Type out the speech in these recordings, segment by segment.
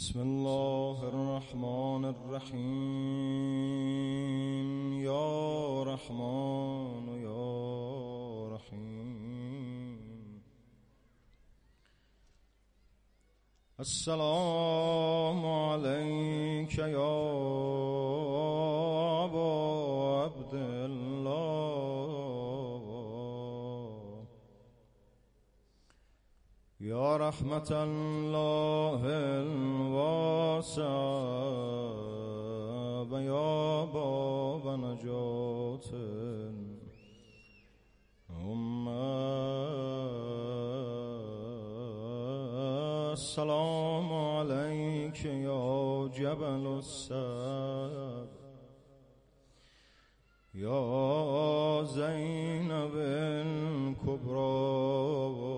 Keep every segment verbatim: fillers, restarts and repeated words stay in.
بسم الله الرحمن الرحیم یا رحمان و یا رحیم. السلام علیک یا ابا عبدالله یا رحمت الله الواسع و یا باب نجات الامه. السلام علیک یا جبل الصبر یا زینب الکبری.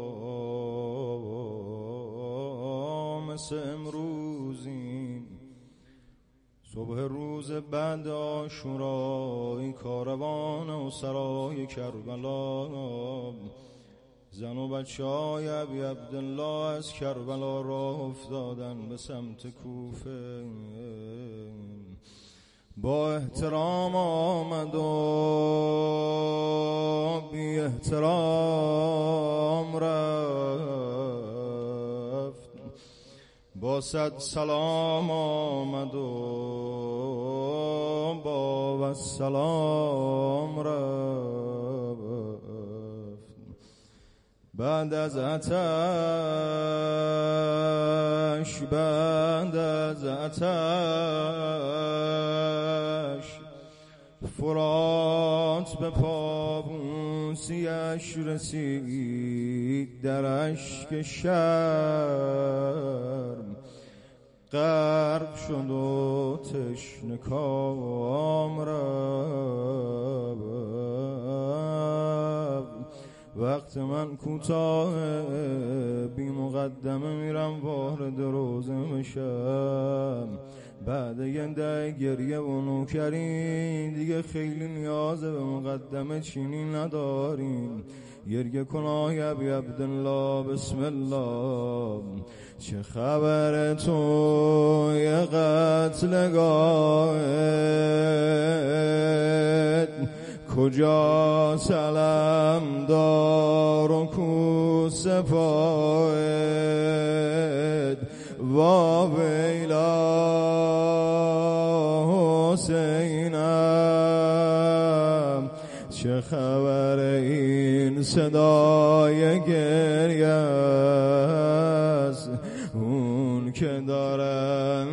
مثل امروزیم صبح روز بعد عاشورای کاروان و سرای کربلا، زن و بچه های ابی عبدالله از کربلا راه افتادن به سمت کوفه. با احترام آمد و بی احترام رفت، با صد سلام آمد و با والسلام رفت. بعد از آتش بعد از آتش فرات به پابوسیش رسید، در اشک شرم غرق شد و تشنه کام رفت. وقت من کوتاه، بی مقدمه میرم وارد روزه میشم. بعد یه ده گریه و نوکری دیگه خیلی نیازه به مقدمه چینی نداریم. گریه کن آی ابی عبدالله، بسم الله. چه خبر تو یه قتلگاهت، کجا سلام دار و کو سپاهت؟ وا ویلا حسینم، چه خبر این صدای گریه است؟ اون که دارن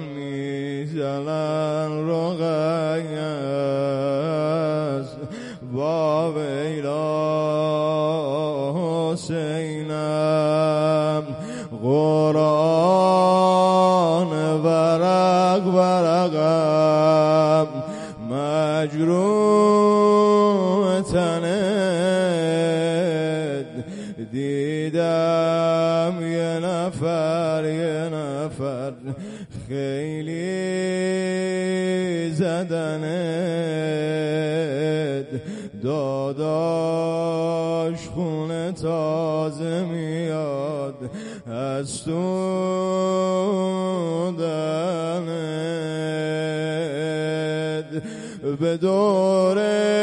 میزنن رقیه است. وا ویلا حسینم، قرآن ورق ورقم مجروح تنت. دیدم یه نفر یه نفر خیلی زدنت. داداش خونه تازه میاد از تو دهنت. به دور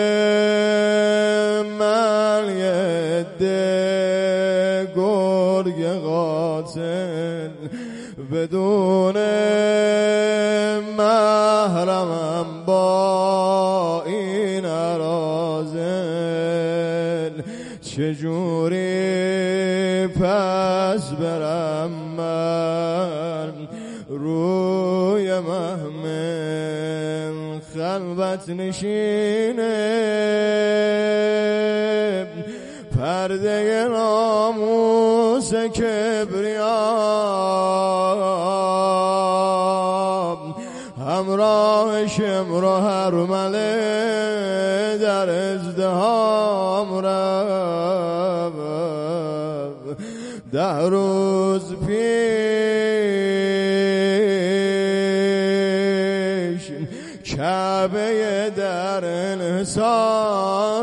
من یه ده گرگ قاتل، بدون محرمم با این ارازل. چجوری پس برم من روی محمل خلوت نشینه؟ پرده ناموس کبریا همراه شمر و هرمله در ازدهام رفت. ده روز پیش کعبه در انحصار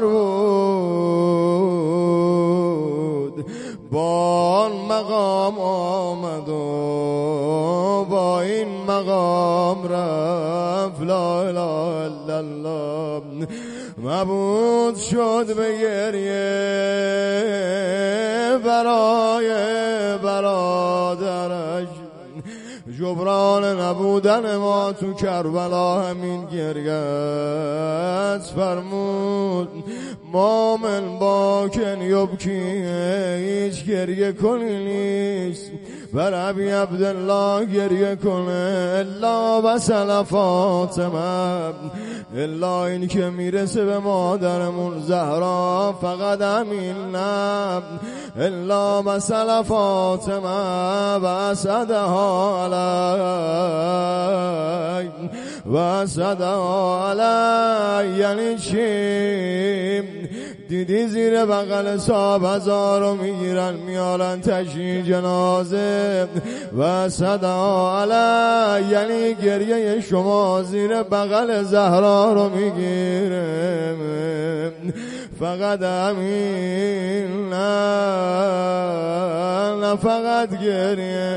بود، با آن مقام آمد و با این این مقام رفت. لا اله الا الله. مبعوث شد به گریه برای برادرش. جبران نبودن ما تو کربلا همین گریه است. فرمود مومن باکن یبکی، هیچ گریه کنی نیست بر ابی عبدالله گریه کنه. الا وصل فاطمه، الا این که میرسه به مادرمون زهرا، فقط همین نه. الا وصل فاطمه و صدها علی و صدها علی. یعنی چی؟ دیدی زیر بغل صاحب هزارو میگیرن میارن تشییع جنازه. و صدا علی یعنی گریه شما زیر بغل زهرا رو میگیره. فقط همین نه، نه فقط گریه.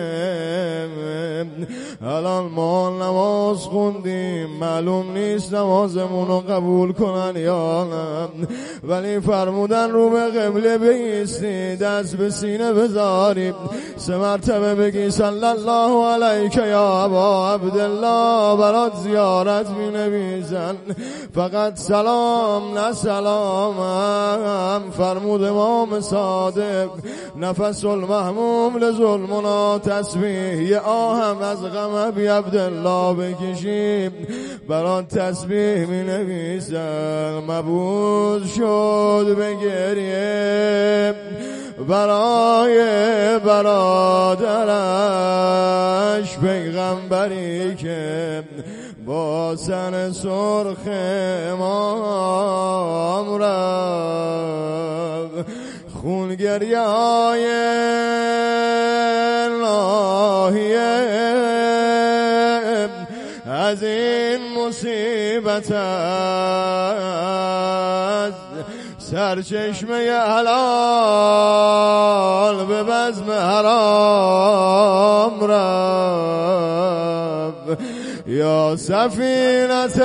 الان ما نماز خوندیم، معلوم نیست نمازمونو قبول کنن یا نه، ولی فرمودن رو به قبله بایستی، دست به سینه بذاری، سه مرتبه بگی صلی الله علیک یا ابا عبدالله. برات زیارت می نویسن، فقط سلام نه سلامم. فرمود امام صادق نفس المحموم لظلمنا تسبیح. یه آهم از غم ابی عبدالله بکشیم برات تسبیح می نویسن. مبعوث شد به گریه برای برادرش، پیغمبری که با سن سرخ امام رفت. خون گریه های ناهیه از این مصیبت است، سرچشمه حلال به بزم حرام رفت. یا سفینة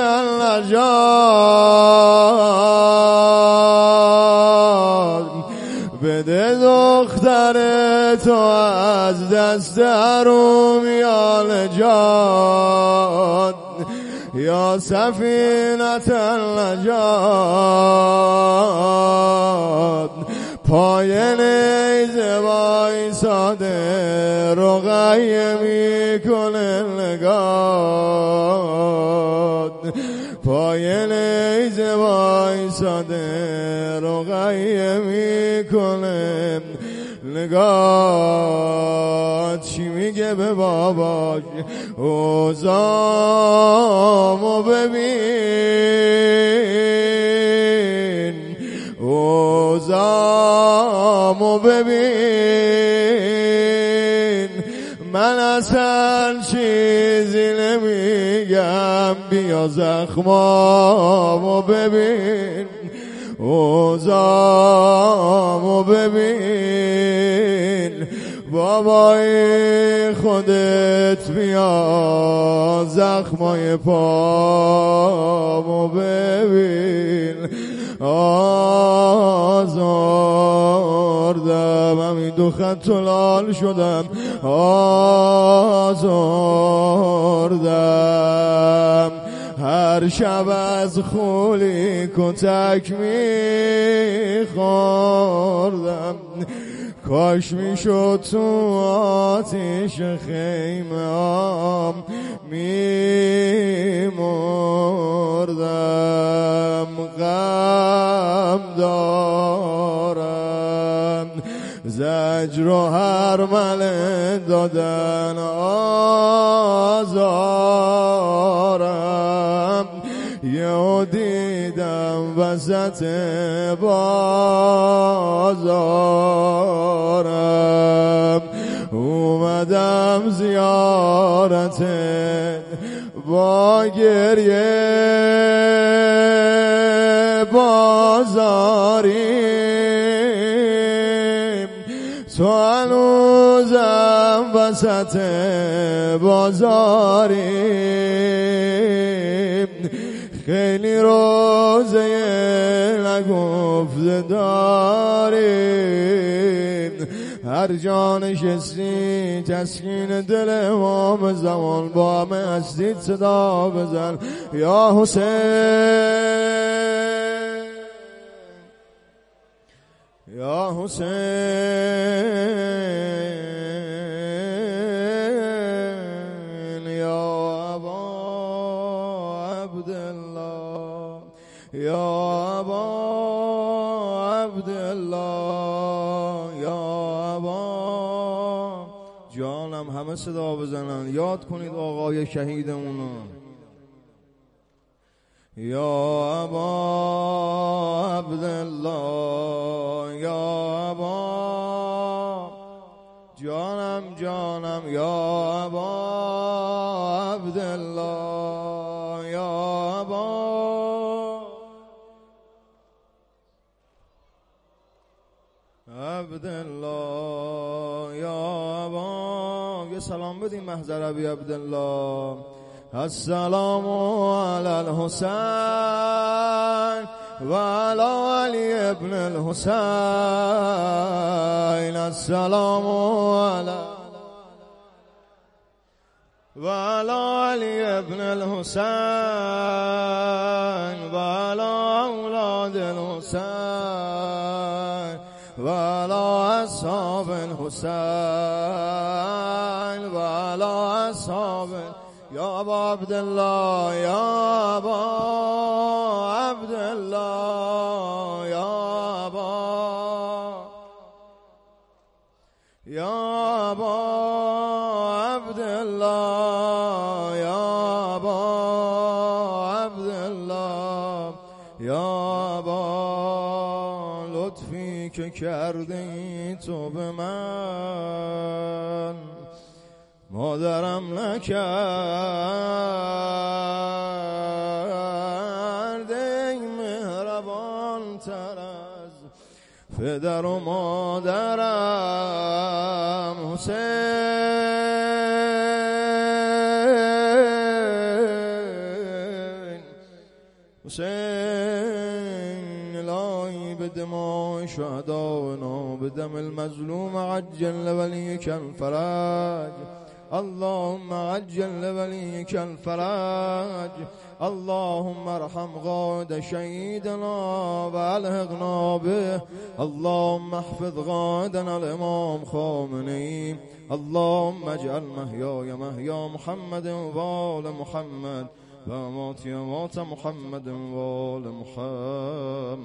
النجات، بده دختر تو از دست حرومیان نجات. یا سفینة النجات، پای نیزه وایساده رقیه میکنه نگات. پای نیزه وایساده رقیه میکنه نگات. چی میگه به باباش؟ اوزامو ببین، اوزامو ببین، من اصلا چیزی نمیگم، بیا زخمامو ببین. اوزامو ببین، بابای خودت بیا زخمای پامو ببین. آزاردم همین دو خط لال شدم، آزاردم هر شب از خولی کتک میخوردم. کاش میشد تو آتیش خیمه هم میمردم. غم دارم، زجر و هرمله دادن آزارم. یه دیدم وسط بازارم، اومدم زیارتت با گریه بازاریم. تو هنوزم وسط بازاریم، خیلی روزه نگفته داریم، هر جا نشستی تسکین دل ما بزن، با همه هستید صدا بزن یا حسین یا حسین یا ابا عبدالله یا ابا عبدالله یا ابا. جانم همه صدا بزنن، یاد کنید آقای شهیدمونو. یا ابا عبدالله یا ابا، جانم جانم یا ابا عبدالله یا ابا. عبدالله یا ابا. یه سلام بدیم محضر ابی عبدالله. السلام علی الحسین و علی علی ابن الحسین. السلام علی و علی علی ابن الحسین و علی اولاد الحسین و علی اصحاب الحسین و علی اصحاب. یا ابا عبدالله یا ابا عبدالله یا ابا یا ابا عبدالله یا ابا عبدالله یا ابا. لطفی که کردی تو به من مادرم نکرده مهربان تر از پدر و مادرم. حسین حسین الهی به دماء شهدائنا به دم المظلوم عجل ولیک الفرج. اللهم عجل وليك الفرج. اللهم ارحم قائد شهيدنا والحقنا به. اللهم احفظ قائدنا الامام خامنه‌ای. اللهم اجعل محیای محیا محمد و آل محمد و مماتی مات محمد و آل محمد.